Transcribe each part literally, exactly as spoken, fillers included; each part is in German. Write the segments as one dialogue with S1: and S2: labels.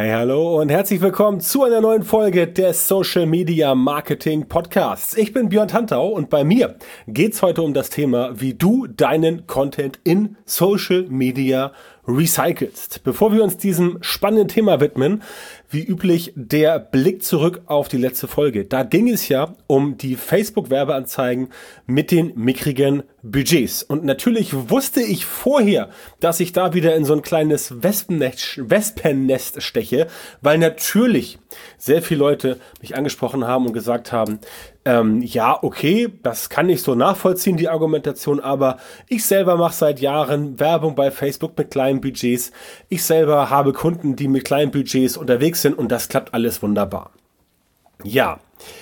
S1: Hey, hallo und herzlich willkommen zu einer neuen Folge des Social Media Marketing Podcasts. Ich bin Björn Tantau und bei mir geht's heute um das Thema, wie du deinen Content in Social Media recycelst. Bevor wir uns diesem spannenden Thema widmen, wie üblich der Blick zurück auf die letzte Folge. Da ging es ja um die Facebook-Werbeanzeigen mit den mickrigen Budgets. Und natürlich wusste ich vorher, dass ich da wieder in so ein kleines Wespennest, Wespennest steche, weil natürlich sehr viele Leute mich angesprochen haben und gesagt haben, ähm, ja, okay, das kann ich so nachvollziehen, die Argumentation, aber ich selber mache seit Jahren Werbung bei Facebook mit kleinen Budgets. Ich selber habe Kunden, die mit kleinen Budgets unterwegs sind und das klappt alles wunderbar. Ja,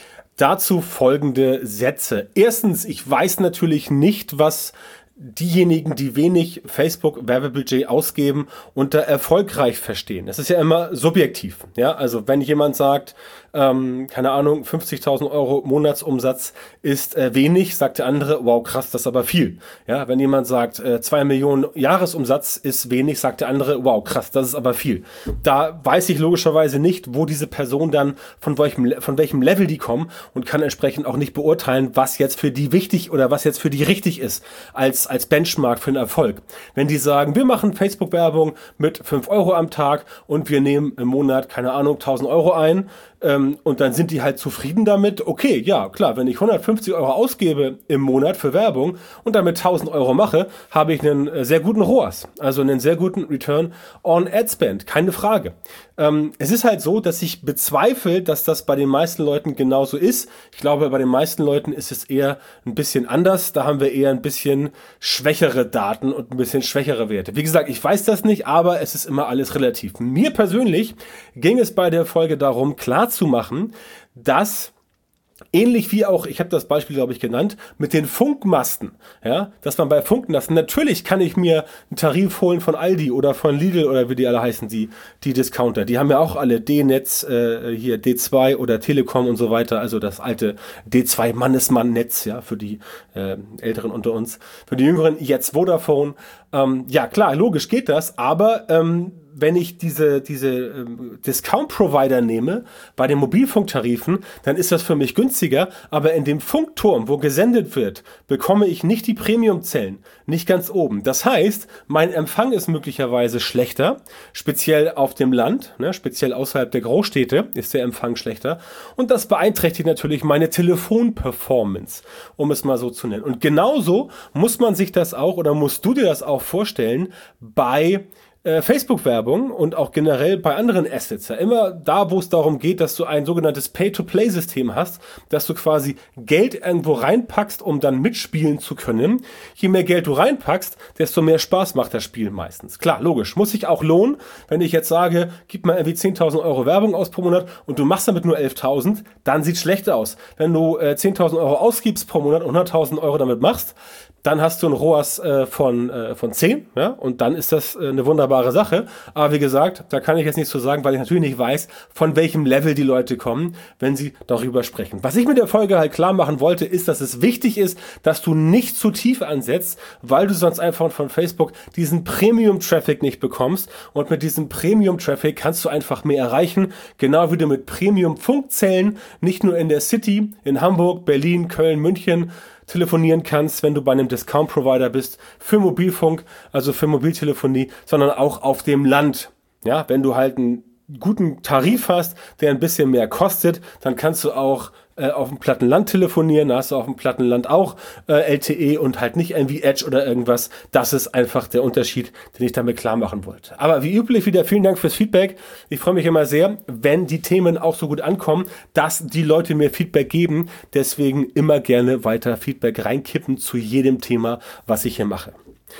S1: dazu folgende Sätze. Erstens, ich weiß natürlich nicht, was diejenigen, die wenig Facebook-Werbebudget ausgeben, unter erfolgreich verstehen. Das ist ja immer subjektiv. Ja, also wenn jemand sagt, ähm, keine Ahnung, fünfzigtausend Euro Monatsumsatz ist äh, wenig, sagt der andere, wow, krass, das ist aber viel. Ja, wenn jemand sagt, äh, zwei Millionen Jahresumsatz ist wenig, sagt der andere, wow, krass, das ist aber viel. Da weiß ich logischerweise nicht, wo diese Person dann, von welchem, von welchem Level die kommen und kann entsprechend auch nicht beurteilen, was jetzt für die wichtig oder was jetzt für die richtig ist als als Benchmark für den Erfolg. Wenn die sagen, wir machen Facebook-Werbung mit fünf Euro am Tag und wir nehmen im Monat, keine Ahnung, tausend Euro ein, ähm, und dann sind die halt zufrieden damit, okay, ja, klar, wenn ich hundertfünfzig Euro ausgebe im Monat für Werbung und damit tausend Euro mache, habe ich einen äh, sehr guten R O A S, also einen sehr guten Return on Ad Spend, keine Frage. Ähm, es ist halt so, dass ich bezweifle, dass das bei den meisten Leuten genauso ist. Ich glaube, bei den meisten Leuten ist es eher ein bisschen anders. Da haben wir eher ein bisschen schwächere Daten und ein bisschen schwächere Werte. Wie gesagt, ich weiß das nicht, aber es ist immer alles relativ. Mir persönlich ging es bei der Folge darum, klarzumachen, dass ähnlich wie auch, ich habe das Beispiel, glaube ich, genannt, mit den Funkmasten, ja, dass man bei Funkmasten, natürlich kann ich mir einen Tarif holen von Aldi oder von Lidl oder wie die alle heißen, die, die Discounter, die haben ja auch alle D-Netz, äh, hier D zwei oder Telekom und so weiter, also das alte D zwei Mannesmann-Netz, ja, für die äh, Älteren unter uns, für die Jüngeren jetzt Vodafone, ähm, ja klar, logisch geht das, aber ähm, wenn ich diese, diese ähm, Discount-Provider nehme, bei den Mobilfunktarifen, dann ist das für mich günstiger, aber in dem Funkturm, wo gesendet wird, bekomme ich nicht die Premium-Zellen, nicht ganz oben. Das heißt, mein Empfang ist möglicherweise schlechter, speziell auf dem Land, ne, speziell außerhalb der Großstädte ist der Empfang schlechter und das beeinträchtigt natürlich meine Telefon-Performance, um es mal so zu nennen. Und genauso muss man sich das auch oder musst du dir das auch vorstellen bei Facebook-Werbung und auch generell bei anderen Assets. Ja, immer da, wo es darum geht, dass du ein sogenanntes Pay-to-Play-System hast, dass du quasi Geld irgendwo reinpackst, um dann mitspielen zu können. Je mehr Geld du reinpackst, desto mehr Spaß macht das Spiel meistens. Klar, logisch. Muss sich auch lohnen, wenn ich jetzt sage, gib mal irgendwie zehntausend Euro Werbung aus pro Monat und du machst damit nur elftausend, dann sieht es schlecht aus. Wenn du äh, zehntausend Euro ausgibst pro Monat und hunderttausend Euro damit machst, dann hast du ein R O A S äh, von, äh, von zehn, ja, und dann ist das äh, eine wunderbare Sache. Aber wie gesagt, da kann ich jetzt nichts zu sagen, weil ich natürlich nicht weiß, von welchem Level die Leute kommen, wenn sie darüber sprechen. Was ich mit der Folge halt klar machen wollte, ist, dass es wichtig ist, dass du nicht zu tief ansetzt, weil du sonst einfach von Facebook diesen Premium-Traffic nicht bekommst. Und mit diesem Premium-Traffic kannst du einfach mehr erreichen, genau wie du mit Premium-Funkzellen nicht nur in der City, in Hamburg, Berlin, Köln, München, telefonieren kannst, wenn du bei einem Discount-Provider bist, für Mobilfunk, also für Mobiltelefonie, sondern auch auf dem Land. Ja, wenn du halt einen guten Tarif hast, der ein bisschen mehr kostet, dann kannst du auch äh, auf dem platten Land telefonieren, da hast du auf dem platten Land auch äh, L T E und halt nicht irgendwie Edge oder irgendwas. Das ist einfach der Unterschied, den ich damit klar machen wollte. Aber wie üblich wieder vielen Dank fürs Feedback. Ich freue mich immer sehr, wenn die Themen auch so gut ankommen, dass die Leute mir Feedback geben. Deswegen immer gerne weiter Feedback reinkippen zu jedem Thema, was ich hier mache.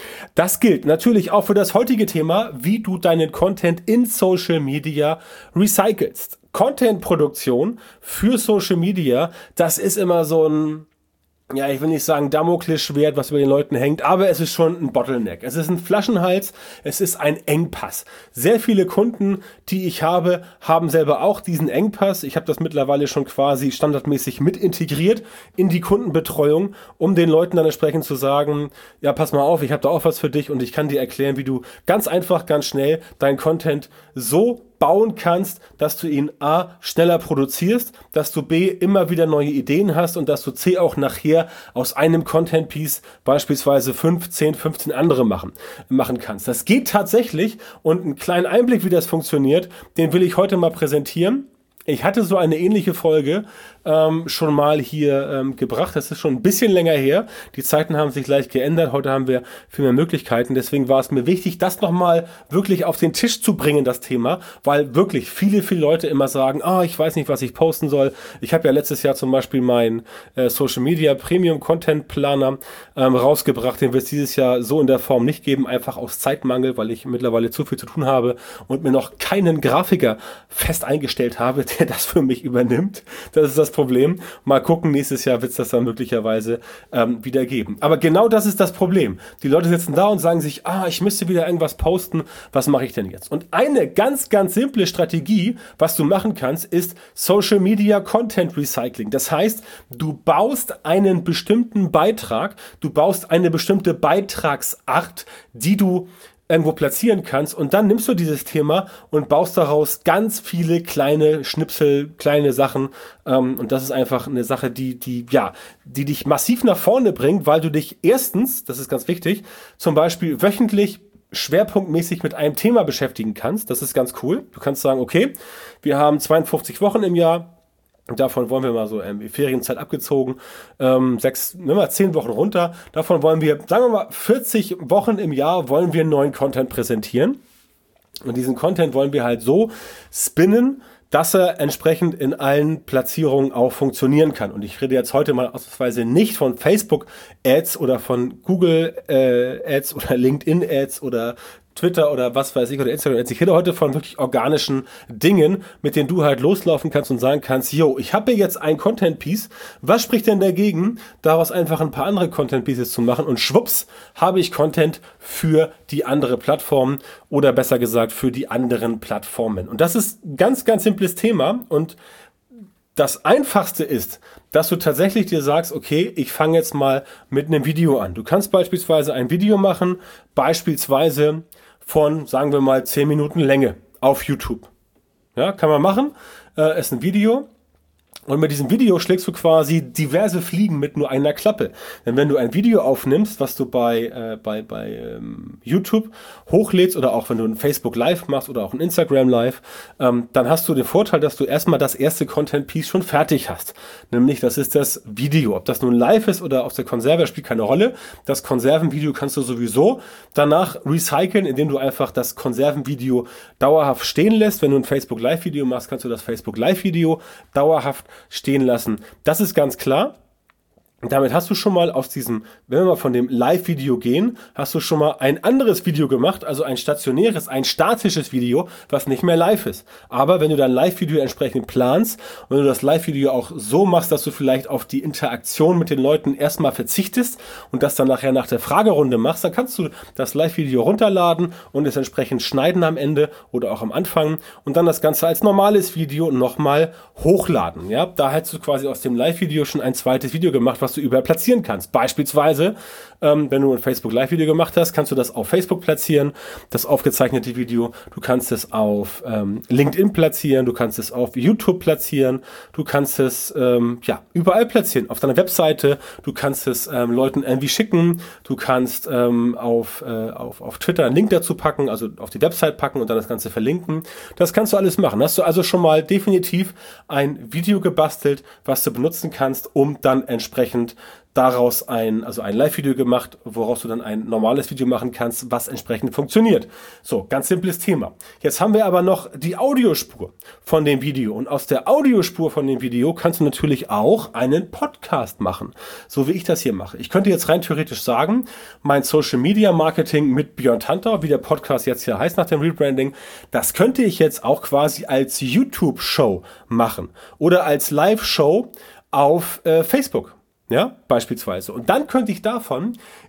S1: Das gilt natürlich auch für das heutige Thema, wie du deinen Content in Social Media recycelst. Content-Produktion für Social Media, das ist immer so ein, ja, ich will nicht sagen Damoklesschwert, was über den Leuten hängt, aber es ist schon ein Bottleneck. Es ist ein Flaschenhals, es ist ein Engpass. Sehr viele Kunden, die ich habe, haben selber auch diesen Engpass. Ich habe das mittlerweile schon quasi standardmäßig mit integriert in die Kundenbetreuung, um den Leuten dann entsprechend zu sagen, ja, pass mal auf, ich habe da auch was für dich und ich kann dir erklären, wie du ganz einfach, ganz schnell deinen Content so bauen kannst, dass du ihn A, schneller produzierst, dass du B, immer wieder neue Ideen hast und dass du C, auch nachher aus einem Content-Piece beispielsweise fünf, zehn, fünfzehn andere machen, machen kannst. Das geht tatsächlich und einen kleinen Einblick, wie das funktioniert, den will ich heute mal präsentieren. Ich hatte so eine ähnliche Folge ähm, schon mal hier ähm, gebracht. Das ist schon ein bisschen länger her. Die Zeiten haben sich leicht geändert. Heute haben wir viel mehr Möglichkeiten. Deswegen war es mir wichtig, das nochmal wirklich auf den Tisch zu bringen, das Thema. Weil wirklich viele, viele Leute immer sagen, ah, ich weiß nicht, was ich posten soll. Ich habe ja letztes Jahr zum Beispiel meinen äh, Social Media Premium Content Planer ähm, rausgebracht. Den wird es dieses Jahr so in der Form nicht geben. Einfach aus Zeitmangel, weil ich mittlerweile zu viel zu tun habe und mir noch keinen Grafiker fest eingestellt habe, der das für mich übernimmt. Das ist das Problem. Mal gucken, nächstes Jahr wird es das dann möglicherweise ähm, wieder geben. Aber genau das ist das Problem. Die Leute sitzen da und sagen sich, ah, ich müsste wieder irgendwas posten. Was mache ich denn jetzt? Und eine ganz, ganz simple Strategie, was du machen kannst, ist Social Media Content Recycling. Das heißt, du baust einen bestimmten Beitrag, du baust eine bestimmte Beitragsart, die du irgendwo platzieren kannst und dann nimmst du dieses Thema und baust daraus ganz viele kleine Schnipsel, kleine Sachen ähm, und das ist einfach eine Sache, die, die, ja, die dich massiv nach vorne bringt, weil du dich erstens, das ist ganz wichtig, zum Beispiel wöchentlich schwerpunktmäßig mit einem Thema beschäftigen kannst. Das ist ganz cool. Du kannst sagen, okay, wir haben zweiundfünfzig Wochen im Jahr. Davon wollen wir mal so ähm, Ferienzeit abgezogen, ähm, sechs, nehmen wir zehn Wochen runter. Davon wollen wir, sagen wir mal, vierzig Wochen im Jahr wollen wir neuen Content präsentieren. Und diesen Content wollen wir halt so spinnen, dass er entsprechend in allen Platzierungen auch funktionieren kann. Und ich rede jetzt heute mal ausnahmsweise nicht von Facebook-Ads oder von Google-Ads oder LinkedIn-Ads oder Twitter oder was weiß ich oder Instagram. Ich rede heute von wirklich organischen Dingen, mit denen du halt loslaufen kannst und sagen kannst, yo, ich habe hier jetzt ein Content-Piece, was spricht denn dagegen, daraus einfach ein paar andere Content-Pieces zu machen und schwupps, habe ich Content für die andere Plattform oder besser gesagt für die anderen Plattformen. Und das ist ein ganz, ganz simples Thema und das Einfachste ist, dass du tatsächlich dir sagst, okay, ich fange jetzt mal mit einem Video an. Du kannst beispielsweise ein Video machen, beispielsweise von, sagen wir mal, zehn Minuten Länge auf YouTube. Ja, kann man machen, äh, ist ein Video. Und mit diesem Video schlägst du quasi diverse Fliegen mit nur einer Klappe. Denn wenn du ein Video aufnimmst, was du bei, äh, bei, bei ähm, YouTube hochlädst oder auch wenn du ein Facebook Live machst oder auch ein Instagram Live, ähm, dann hast du den Vorteil, dass du erstmal das erste Content-Piece schon fertig hast. Nämlich, das ist das Video. Ob das nun live ist oder auf der Konserve, spielt keine Rolle. Das Konservenvideo kannst du sowieso danach recyceln, indem du einfach das Konservenvideo dauerhaft stehen lässt. Wenn du ein Facebook Live-Video machst, kannst du das Facebook Live-Video dauerhaft stehen lassen. Das ist ganz klar. Damit hast du schon mal aus diesem, wenn wir mal von dem Live-Video gehen, hast du schon mal ein anderes Video gemacht, also ein stationäres, ein statisches Video, was nicht mehr live ist. Aber wenn du dein Live-Video entsprechend planst und wenn du das Live-Video auch so machst, dass du vielleicht auf die Interaktion mit den Leuten erstmal verzichtest und das dann nachher nach der Fragerunde machst, dann kannst du das Live-Video runterladen und es entsprechend schneiden am Ende oder auch am Anfang und dann das Ganze als normales Video nochmal hochladen. Ja, da hättest du quasi aus dem Live-Video schon ein zweites Video gemacht, was du überall platzieren kannst. Beispielsweise, ähm, wenn du ein Facebook Live-Video gemacht hast, kannst du das auf Facebook platzieren, das aufgezeichnete Video. Du kannst es auf ähm, LinkedIn platzieren, du kannst es auf YouTube platzieren, du kannst es ähm, ja überall platzieren, auf deiner Webseite, du kannst es ähm, Leuten irgendwie schicken, du kannst ähm, auf, äh, auf, auf Twitter einen Link dazu packen, also auf die Website packen und dann das Ganze verlinken. Das kannst du alles machen. Hast du also schon mal definitiv ein Video gebastelt, was du benutzen kannst, um dann entsprechend daraus ein, also ein Live-Video gemacht, woraus du dann ein normales Video machen kannst, was entsprechend funktioniert. So, ganz simples Thema. Jetzt haben wir aber noch die Audiospur von dem Video und aus der Audiospur von dem Video kannst du natürlich auch einen Podcast machen, so wie ich das hier mache. Ich könnte jetzt rein theoretisch sagen, mein Social Media Marketing mit Björn Tantau, wie der Podcast jetzt hier heißt nach dem Rebranding, das könnte ich jetzt auch quasi als YouTube-Show machen oder als Live-Show auf äh, Facebook. Ja, beispielsweise. Und dann könnte ich davon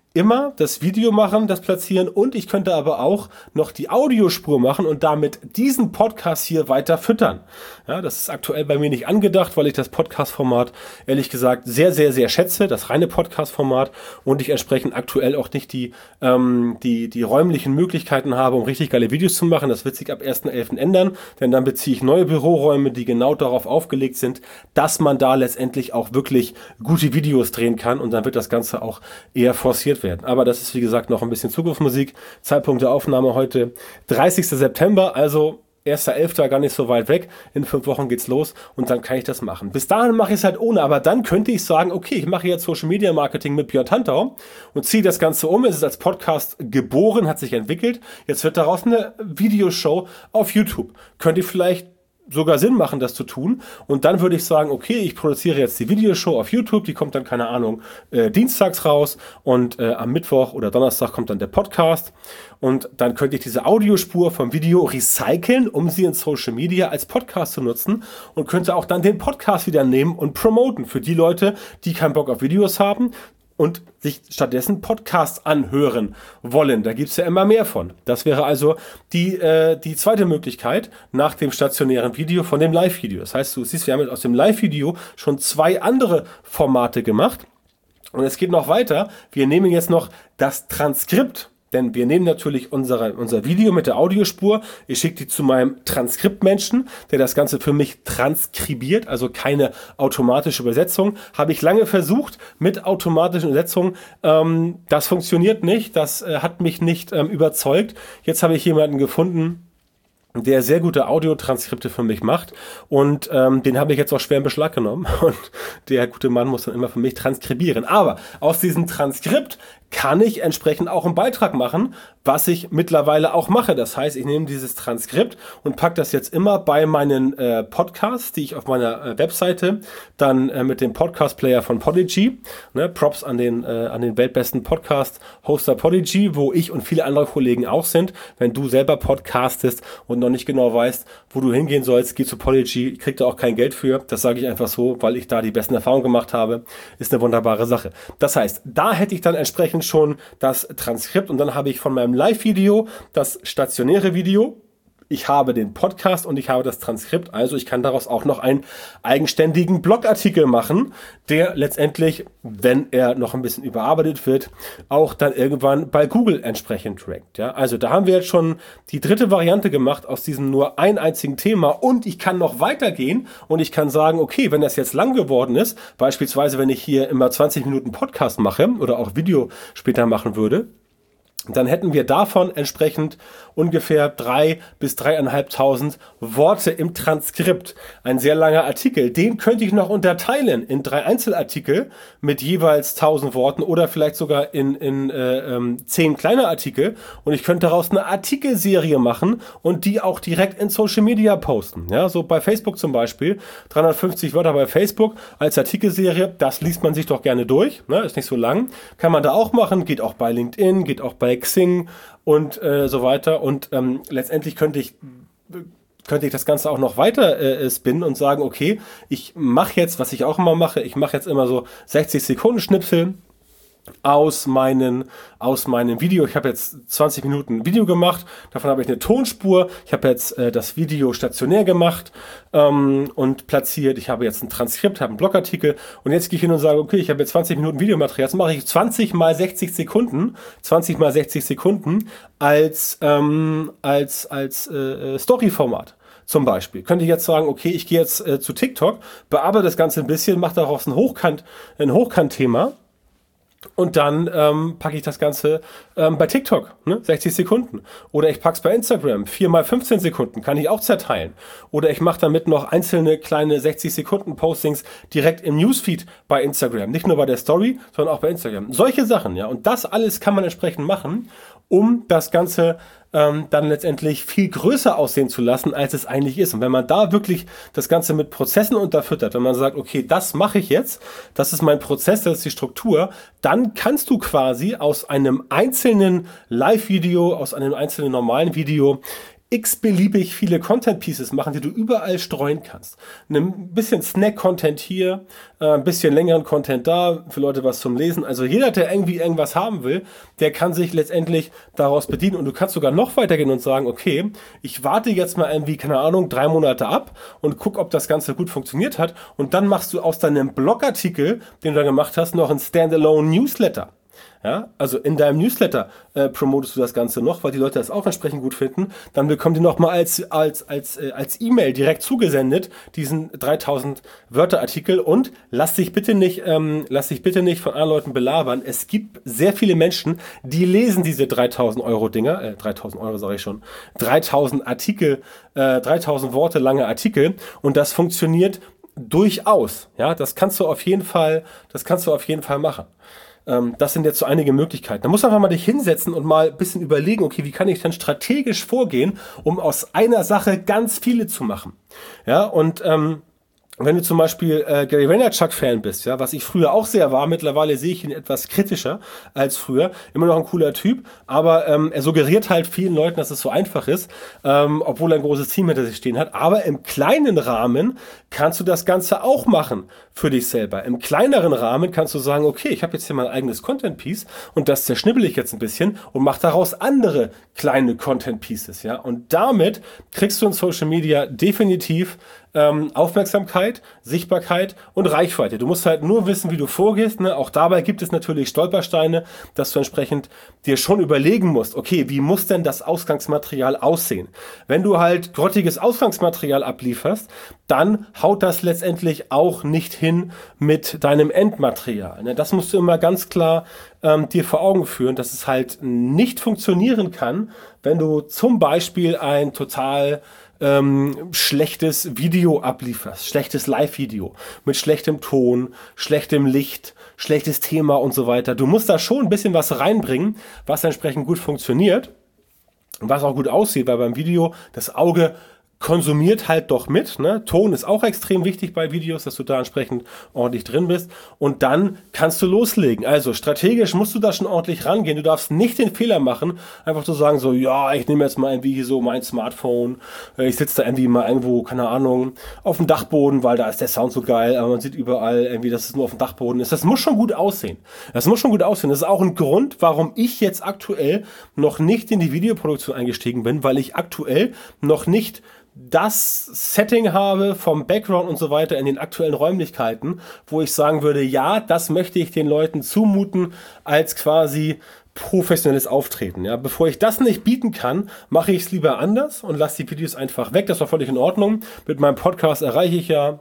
S1: immer das Video machen, das platzieren und ich könnte aber auch noch die Audiospur machen und damit diesen Podcast hier weiter füttern. Ja, das ist aktuell bei mir nicht angedacht, weil ich das Podcast-Format ehrlich gesagt sehr, sehr, sehr schätze, das reine Podcast-Format, und ich entsprechend aktuell auch nicht die, ähm, die, die räumlichen Möglichkeiten habe, um richtig geile Videos zu machen. Das wird sich ab ersten elften ändern, denn dann beziehe ich neue Büroräume, die genau darauf aufgelegt sind, dass man da letztendlich auch wirklich gute Videos drehen kann, und dann wird das Ganze auch eher forciert werden. Aber das ist, wie gesagt, noch ein bisschen Zukunftsmusik. Zeitpunkt der Aufnahme heute dreißigster September, also erster elfter gar nicht so weit weg. In fünf Wochen geht's los und dann kann ich das machen. Bis dahin mache ich es halt ohne, aber dann könnte ich sagen, okay, ich mache jetzt Social Media Marketing mit Björn Tantau und ziehe das Ganze um. Es ist als Podcast geboren, hat sich entwickelt. Jetzt wird daraus eine Videoshow auf YouTube. Könnte ich vielleicht sogar Sinn machen, das zu tun. Und dann würde ich sagen, okay, ich produziere jetzt die Videoshow auf YouTube, die kommt dann, keine Ahnung, äh, dienstags raus, und äh, am Mittwoch oder Donnerstag kommt dann der Podcast. Und dann könnte ich diese Audiospur vom Video recyceln, um sie in Social Media als Podcast zu nutzen, und könnte auch dann den Podcast wieder nehmen und promoten für die Leute, die keinen Bock auf Videos haben und sich stattdessen Podcasts anhören wollen. Da gibt's ja immer mehr von. Das wäre also die, äh, die zweite Möglichkeit nach dem stationären Video von dem Live-Video. Das heißt, du siehst, wir haben jetzt aus dem Live-Video schon zwei andere Formate gemacht. Und es geht noch weiter. Wir nehmen jetzt noch das Transkript. Denn wir nehmen natürlich unsere, unser Video mit der Audiospur, ich schicke die zu meinem Transkriptmenschen, der das Ganze für mich transkribiert, also keine automatische Übersetzung. Habe ich lange versucht mit automatischen Übersetzungen. Ähm, das funktioniert nicht, das äh, hat mich nicht ähm, überzeugt. Jetzt habe ich jemanden gefunden, der sehr gute Audiotranskripte für mich macht, und ähm, den habe ich jetzt auch schwer in Beschlag genommen, und der gute Mann muss dann immer für mich transkribieren. Aber aus diesem Transkript kann ich entsprechend auch einen Beitrag machen, was ich mittlerweile auch mache. Das heißt, ich nehme dieses Transkript und packe das jetzt immer bei meinen äh, Podcasts, die ich auf meiner äh, Webseite dann äh, mit dem Podcast-Player von Podigy, ne, Props an den, äh, an den weltbesten Podcast-Hoster Podigy, wo ich und viele andere Kollegen auch sind. Wenn du selber podcastest und noch nicht genau weißt, wo du hingehen sollst, geh zu Podigy, krieg da auch kein Geld für. Das sage ich einfach so, weil ich da die besten Erfahrungen gemacht habe. Ist eine wunderbare Sache. Das heißt, da hätte ich dann entsprechend schon das Transkript, und dann habe ich von meinem Live-Video das stationäre Video, ich habe den Podcast und ich habe das Transkript, also ich kann daraus auch noch einen eigenständigen Blogartikel machen, der letztendlich, wenn er noch ein bisschen überarbeitet wird, auch dann irgendwann bei Google entsprechend rankt. Ja? Also da haben wir jetzt schon die dritte Variante gemacht aus diesem nur ein einzigen Thema, und ich kann noch weitergehen und ich kann sagen, okay, wenn das jetzt lang geworden ist, beispielsweise wenn ich hier immer zwanzig Minuten Podcast mache oder auch Video später machen würde, dann hätten wir davon entsprechend ungefähr drei bis dreieinhalbtausend Worte im Transkript. Ein sehr langer Artikel. Den könnte ich noch unterteilen in drei Einzelartikel mit jeweils tausend Worten oder vielleicht sogar in, in äh, ähm, zehn kleine Artikel. Und ich könnte daraus eine Artikelserie machen und die auch direkt in Social Media posten. Ja, so bei Facebook zum Beispiel. dreihundertfünfzig Wörter bei Facebook als Artikelserie. Das liest man sich doch gerne durch. Ne? Ist nicht so lang. Kann man da auch machen. Geht auch bei LinkedIn, geht auch bei Xing und äh, so weiter, und ähm, letztendlich könnte ich könnte ich das Ganze auch noch weiter äh, spinnen und sagen, okay, ich mache jetzt, was ich auch immer mache, ich mache jetzt immer so sechzig Sekunden Schnipsel aus meinen, aus meinem Video. Ich habe jetzt zwanzig Minuten Video gemacht, davon habe ich eine Tonspur, ich habe jetzt äh, das Video stationär gemacht ähm, und platziert, ich habe jetzt ein Transkript, habe einen Blogartikel, und jetzt gehe ich hin und sage, okay, ich habe jetzt zwanzig Minuten Videomaterial, jetzt mache ich zwanzig mal sechzig Sekunden, zwanzig mal sechzig Sekunden als, ähm, als, als äh, Story-Format. Zum Beispiel könnte ich jetzt sagen, okay, ich gehe jetzt äh, zu TikTok, bearbeite das Ganze ein bisschen, mache daraus ein Hochkant, ein Hochkant-Thema. Und dann ähm, packe ich das Ganze ähm, bei TikTok, ne? sechzig Sekunden. Oder ich packe es bei Instagram, vier mal fünfzehn Sekunden, kann ich auch zerteilen. Oder ich mache damit noch einzelne kleine sechzig Sekunden Postings direkt im Newsfeed bei Instagram. Nicht nur bei der Story, sondern auch bei Instagram. Solche Sachen, ja. Und das alles kann man entsprechend machen, um das Ganze ähm, dann letztendlich viel größer aussehen zu lassen, als es eigentlich ist. Und wenn man da wirklich das Ganze mit Prozessen unterfüttert, wenn man sagt, okay, das mache ich jetzt, das ist mein Prozess, das ist die Struktur, dann kannst du quasi aus einem einzelnen Live-Video, aus einem einzelnen normalen Video x-beliebig viele Content-Pieces machen, die du überall streuen kannst. Ein bisschen Snack-Content hier, ein bisschen längeren Content da, für Leute was zum Lesen. Also jeder, der irgendwie irgendwas haben will, der kann sich letztendlich daraus bedienen. Und du kannst sogar noch weitergehen und sagen, okay, ich warte jetzt mal irgendwie, keine Ahnung, drei Monate ab und guck, ob das Ganze gut funktioniert hat. Und dann machst du aus deinem Blogartikel, den du da gemacht hast, noch einen Standalone-Newsletter. Ja, also in deinem Newsletter äh, promotest du das Ganze noch, weil die Leute das auch entsprechend gut finden. Dann bekommen die nochmal als als als äh, als E-Mail direkt zugesendet diesen dreitausend Wörter Artikel. Und lass dich bitte nicht ähm, lass dich bitte nicht von anderen Leuten belabern. Es gibt sehr viele Menschen, die lesen diese dreitausend Euro Dinger, äh, dreitausend Euro sage ich schon, dreitausend Artikel, äh, dreitausend Worte lange Artikel, und das funktioniert durchaus. Ja, das kannst du auf jeden Fall, das kannst du auf jeden Fall machen. Das sind jetzt so einige Möglichkeiten. Da musst du einfach mal dich hinsetzen und mal ein bisschen überlegen, okay, wie kann ich denn strategisch vorgehen, um aus einer Sache ganz viele zu machen. Ja, und ähm, wenn du zum Beispiel äh, Gary Vaynerchuk-Fan bist, ja, was ich früher auch sehr war, mittlerweile sehe ich ihn etwas kritischer als früher. Immer noch ein cooler Typ, aber ähm, er suggeriert halt vielen Leuten, dass es so einfach ist, ähm, obwohl er ein großes Team hinter sich stehen hat. Aber im kleinen Rahmen kannst du das Ganze auch machen für dich selber. Im kleineren Rahmen kannst du sagen, okay, ich habe jetzt hier mein eigenes Content-Piece und das zerschnibbel ich jetzt ein bisschen und mache daraus andere kleine Content-Pieces, ja. Und damit kriegst du in Social Media definitiv Ähm, Aufmerksamkeit, Sichtbarkeit und Reichweite. Du musst halt nur wissen, wie du vorgehst. Ne? Auch dabei gibt es natürlich Stolpersteine, dass du entsprechend dir schon überlegen musst, okay, wie muss denn das Ausgangsmaterial aussehen? Wenn du halt grottiges Ausgangsmaterial ablieferst, dann haut das letztendlich auch nicht hin mit deinem Endmaterial. Ne? Das musst du immer ganz klar ähm, dir vor Augen führen, dass es halt nicht funktionieren kann, wenn du zum Beispiel ein total Ähm, schlechtes Video ablieferst, schlechtes Live-Video mit schlechtem Ton, schlechtem Licht, schlechtes Thema und so weiter. Du musst da schon ein bisschen was reinbringen, was entsprechend gut funktioniert und was auch gut aussieht, weil beim Video das Auge konsumiert halt doch mit. Ne? Ton ist auch extrem wichtig bei Videos, dass du da entsprechend ordentlich drin bist. Und dann kannst du loslegen. Also strategisch musst du da schon ordentlich rangehen. Du darfst nicht den Fehler machen, einfach zu sagen so, ja, ich nehme jetzt mal irgendwie hier so mein Smartphone. Ich sitze da irgendwie mal irgendwo, keine Ahnung, auf dem Dachboden, weil da ist der Sound so geil. Aber man sieht überall irgendwie, dass es nur auf dem Dachboden ist. Das muss schon gut aussehen. Das muss schon gut aussehen. Das ist auch ein Grund, warum ich jetzt aktuell noch nicht in die Videoproduktion eingestiegen bin, weil ich aktuell noch nicht das Setting habe vom Background und so weiter in den aktuellen Räumlichkeiten, wo ich sagen würde, ja, das möchte ich den Leuten zumuten als quasi professionelles Auftreten. Ja, bevor ich das nicht bieten kann, mache ich es lieber anders und lasse die Videos einfach weg. Das war völlig in Ordnung. Mit meinem Podcast erreiche ich ja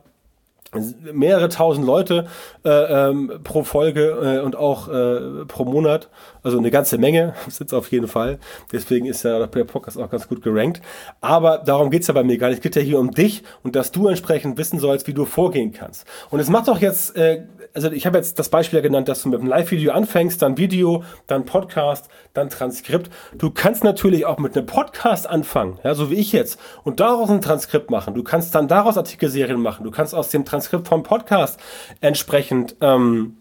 S1: mehrere tausend Leute äh, ähm, pro Folge äh, und auch äh, pro Monat, also eine ganze Menge, sind es auf jeden Fall. Deswegen ist ja der Podcast auch ganz gut gerankt. Aber darum geht's ja bei mir gar nicht. Es geht ja hier um dich und dass du entsprechend wissen sollst, wie du vorgehen kannst. Und es macht doch jetzt, äh, also ich habe jetzt das Beispiel ja genannt, dass du mit einem Live-Video anfängst, dann Video, dann Podcast, dann Transkript. Du kannst natürlich auch mit einem Podcast anfangen, ja, so wie ich jetzt, und daraus ein Transkript machen. Du kannst dann daraus Artikelserien machen. Du kannst aus dem Transkript vom Podcast entsprechend ähm,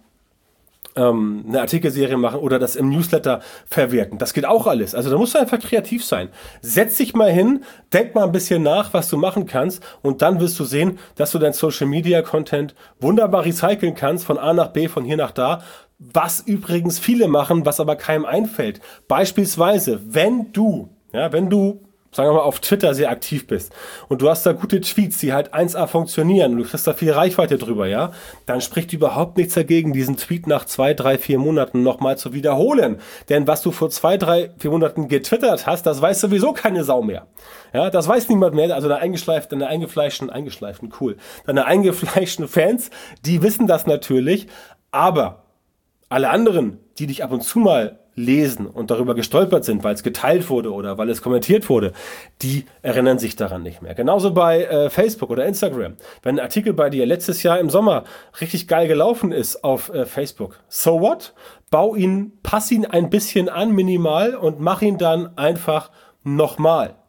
S1: ähm, eine Artikelserie machen oder das im Newsletter verwerten. Das geht auch alles. Also da musst du einfach kreativ sein. Setz dich mal hin, denk mal ein bisschen nach, was du machen kannst, und dann wirst du sehen, dass du dein Social Media Content wunderbar recyceln kannst, von A nach B, von hier nach da. Was übrigens viele machen, was aber keinem einfällt. Beispielsweise, wenn du, ja, wenn du sagen wir mal, auf Twitter sehr aktiv bist und du hast da gute Tweets, die halt eins A funktionieren und du kriegst da viel Reichweite drüber, ja, dann spricht überhaupt nichts dagegen, diesen Tweet nach zwei, drei, vier Monaten nochmal zu wiederholen. Denn was du vor zwei, drei, vier Monaten getwittert hast, das weiß sowieso keine Sau mehr. Ja, das weiß niemand mehr. Also deine eingeschleiften, deine eingefleischten, eingeschleiften, cool, deine eingefleischten Fans, die wissen das natürlich, aber alle anderen, die dich ab und zu mal lesen und darüber gestolpert sind, weil es geteilt wurde oder weil es kommentiert wurde, die erinnern sich daran nicht mehr. Genauso bei äh, Facebook oder Instagram. Wenn ein Artikel bei dir letztes Jahr im Sommer richtig geil gelaufen ist auf äh, Facebook, so what? Bau ihn, pass ihn ein bisschen an, minimal, und mach ihn dann einfach nochmal.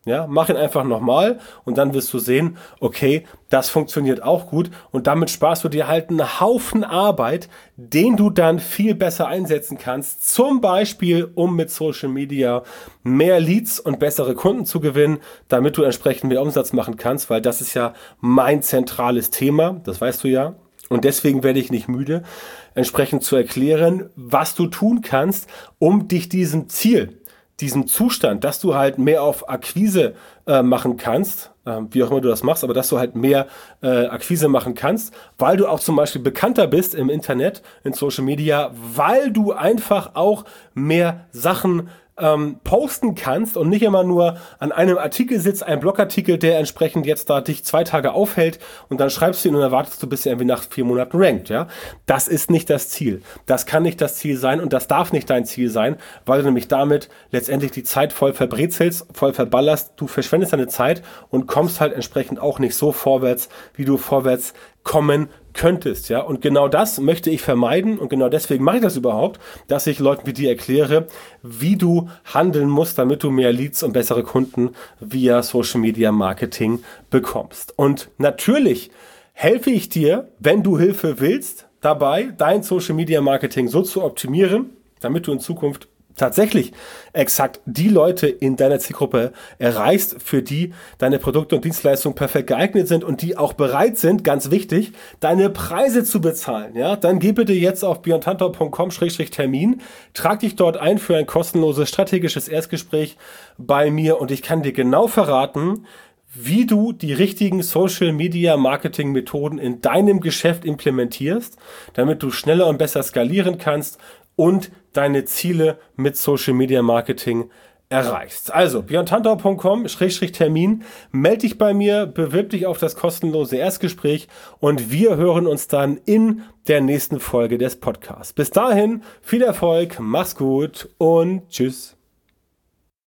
S1: Ja, mach ihn einfach nochmal und dann wirst du sehen, okay, das funktioniert auch gut und damit sparst du dir halt einen Haufen Arbeit, den du dann viel besser einsetzen kannst, zum Beispiel, um mit Social Media mehr Leads und bessere Kunden zu gewinnen, damit du entsprechend mehr Umsatz machen kannst, weil das ist ja mein zentrales Thema, das weißt du ja. Und deswegen werde ich nicht müde, entsprechend zu erklären, was du tun kannst, um dich diesem Ziel, diesem Zustand, dass du halt mehr auf Akquise äh, machen kannst, äh, wie auch immer du das machst, aber dass du halt mehr äh, Akquise machen kannst, weil du auch zum Beispiel bekannter bist im Internet, in Social Media, weil du einfach auch mehr Sachen ähm, posten kannst und nicht immer nur an einem Artikel sitzt, ein Blogartikel, der entsprechend jetzt da dich zwei Tage aufhält und dann schreibst du ihn und erwartest du, bist ja irgendwie nach vier Monaten ranked, ja. Das ist nicht das Ziel. Das kann nicht das Ziel sein und das darf nicht dein Ziel sein, weil du nämlich damit letztendlich die Zeit voll verbrezelst, voll verballerst, du verschwendest deine Zeit und kommst halt entsprechend auch nicht so vorwärts, wie du vorwärts kommen könntest, ja. Und genau das möchte ich vermeiden und genau deswegen mache ich das überhaupt, dass ich Leuten wie dir erkläre, wie du handeln musst, damit du mehr Leads und bessere Kunden via Social Media Marketing bekommst. Und natürlich helfe ich dir, wenn du Hilfe willst, dabei, dein Social Media Marketing so zu optimieren, damit du in Zukunft tatsächlich exakt die Leute in deiner Zielgruppe erreichst, für die deine Produkte und Dienstleistungen perfekt geeignet sind und die auch bereit sind, ganz wichtig, deine Preise zu bezahlen. Ja, dann geh bitte jetzt auf björn tantau punkt com Schrägstrich Termin, trag dich dort ein für ein kostenloses strategisches Erstgespräch bei mir und ich kann dir genau verraten, wie du die richtigen Social Media Marketing Methoden in deinem Geschäft implementierst, damit du schneller und besser skalieren kannst und deine Ziele mit Social Media Marketing erreichst. Also björn tantau punkt com Schrägstrich Termin, melde dich bei mir, bewirb dich auf das kostenlose Erstgespräch und wir hören uns dann in der nächsten Folge des Podcasts. Bis dahin, viel Erfolg, mach's gut und tschüss.